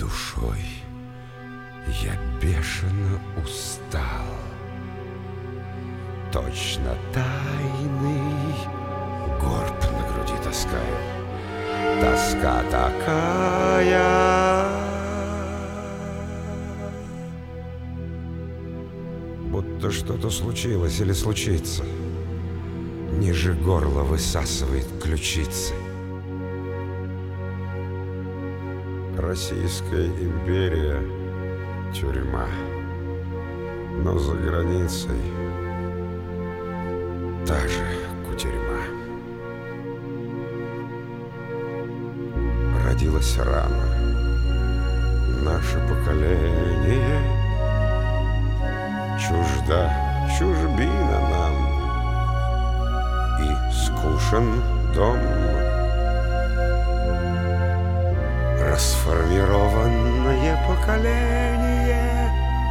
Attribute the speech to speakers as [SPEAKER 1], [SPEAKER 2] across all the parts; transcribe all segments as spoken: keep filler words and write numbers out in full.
[SPEAKER 1] душой я бешено устал. Точно тайный горб на груди таскаю. Тоска такая, будто что-то случилось или случится. Ниже горла высасывает ключицы. Российская империя — тюрьма, но за границей та же кутерьма. Родилось рано наше поколение, чужда чужбина нам, и скучен дом. Расформированное поколение,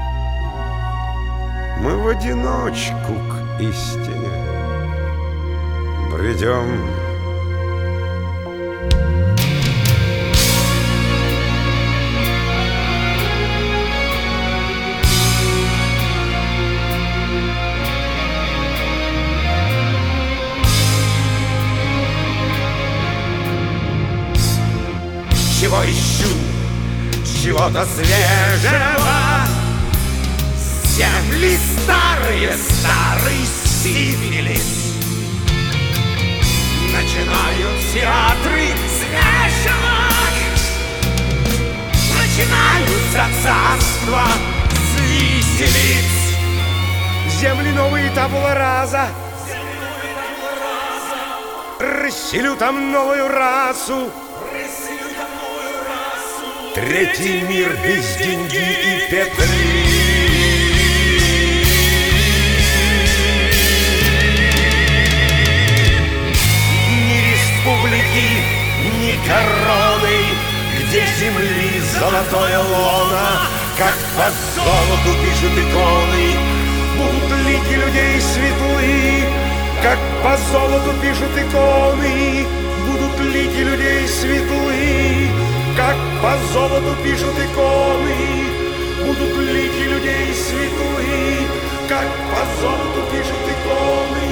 [SPEAKER 1] мы в одиночку к истине бредем.
[SPEAKER 2] Чего ищу? Чего-то свежего. Земли старые, старый сифилис. Начинают театры смешивать, начинаются царства виселиц.
[SPEAKER 3] Земли новые табула раза, расселю там новую расу. Третий мир без деньги и петли.
[SPEAKER 2] Ни республики, ни короны, где земли золотое лоно, как по золоту пишут иконы.
[SPEAKER 3] Будут лики людей светлы, как по золоту пишут иконы. Будут лики людей светлы, как по золоту пишут иконы. Будут лики людей светлы, как по золоту пишут иконы.